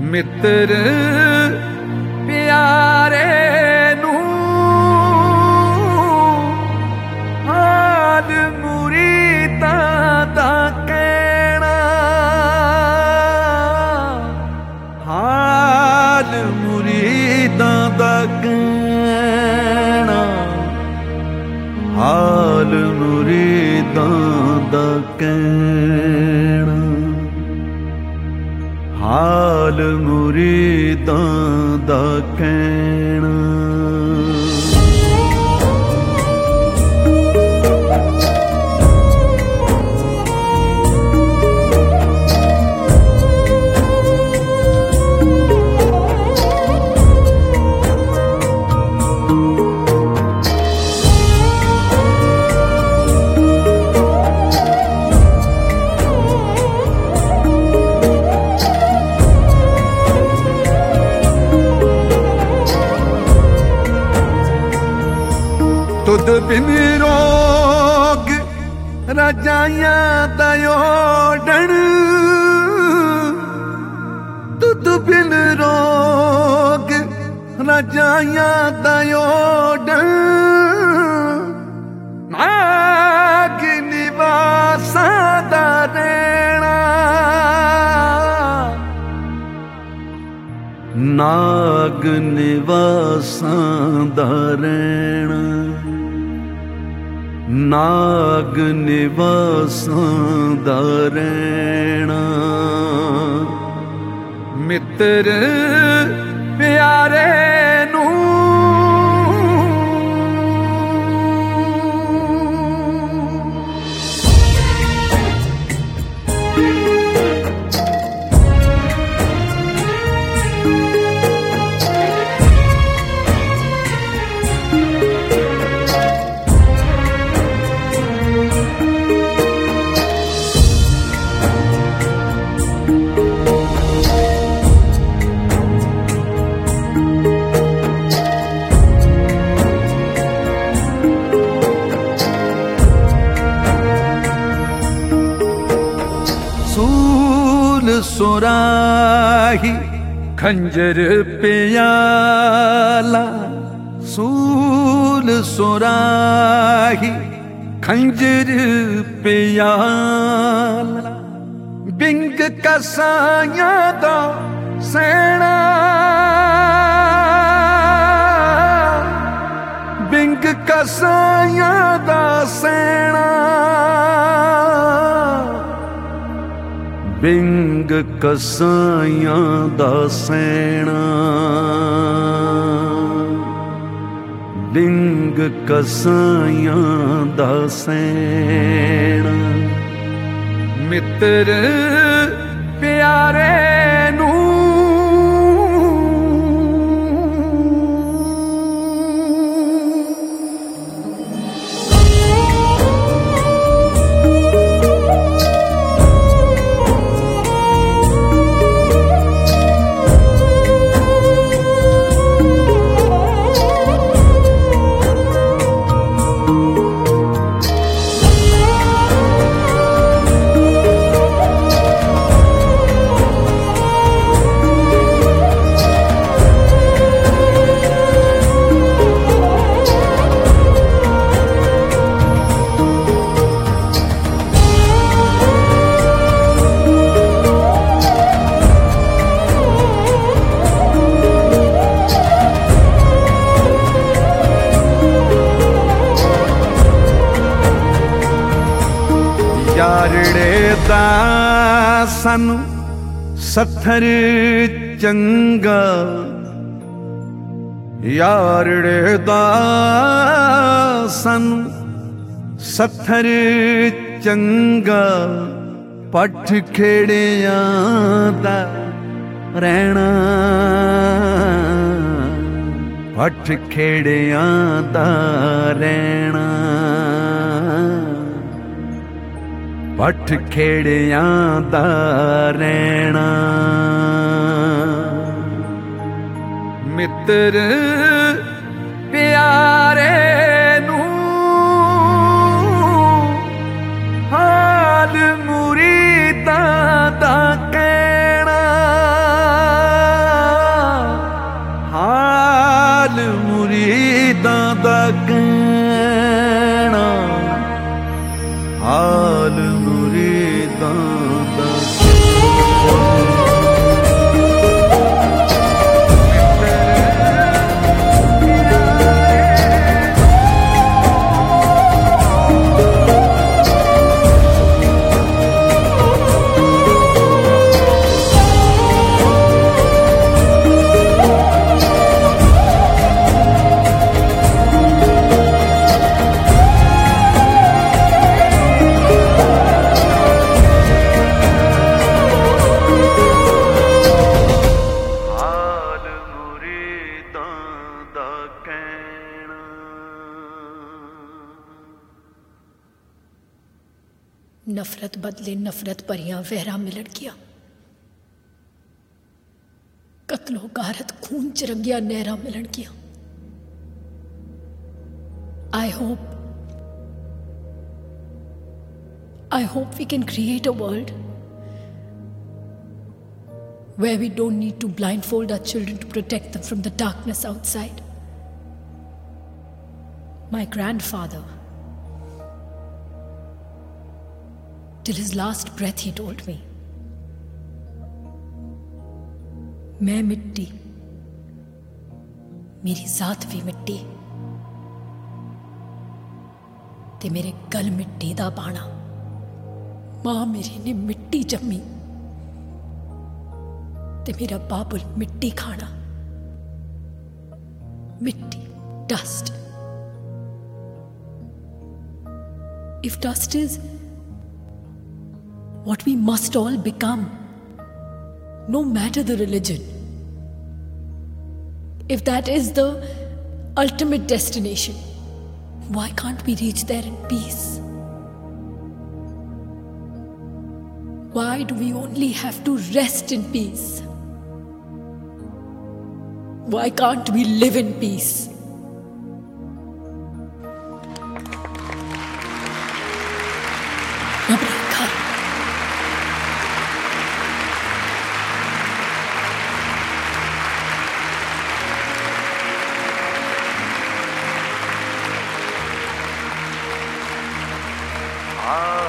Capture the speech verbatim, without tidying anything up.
मित्र प्यारे नू हाल मुरीदां दा कहना, हाल मुरीदां दा कहना, हाल मुरीदां दा कहना, हाल मुरीदां दा कहना। तुद बिन रोग रजाइयां दा ओढ़ण, तुद बिन रोग रजाइयां दा ओढ़ण, नाग निवासां दा रहना, नाग निवासां दा रहना, नाग निवासां दा रहना। मित्र प्यारे नू सुराही खंजर प्याला, सूल सुराही खंजर प्याला, बिंग कसाइयां दा सैना, बिंग कसाइयां दा सैना, बिंग कसाइयां दा सैना, बिंग कसाइयां दा सैना। मित्र प्यारे नू यारड़े दा सानू सत्थर चंगा, यारड़े दा सानू सत्थर चंगा, पठ खेड़ियां दा रहना, पठ खेड़ियां दा रहना, पठ खेड़ियां दा रहना। मित्र प्यारे नू हाल मुरीदां दा कहना, नफरत बदले नफरत परियां वहरा में लड़कियां, कत्लो गारत खून चिरंगिया नहरा में लड़कियां। I hope, I hope we can create a world where we don't need to blindfold our children to protect them from the darkness outside. My grandfather, till his last breath, he told me, मैं मिट्टी, मेरी जात भी मिट्टी, ते मेरे गल मिट्टी दा बाणा। मां मेरी ने मिट्टी जम्मी, ते मेरा बाबुल मिट्टी खाना। मिट्टी, dust. If dust is what we must all become, no matter the religion, if that is the ultimate destination, why can't we reach there in peace? Why do we only have to rest in peace? Why can't we live in peace? Nabreka. Ah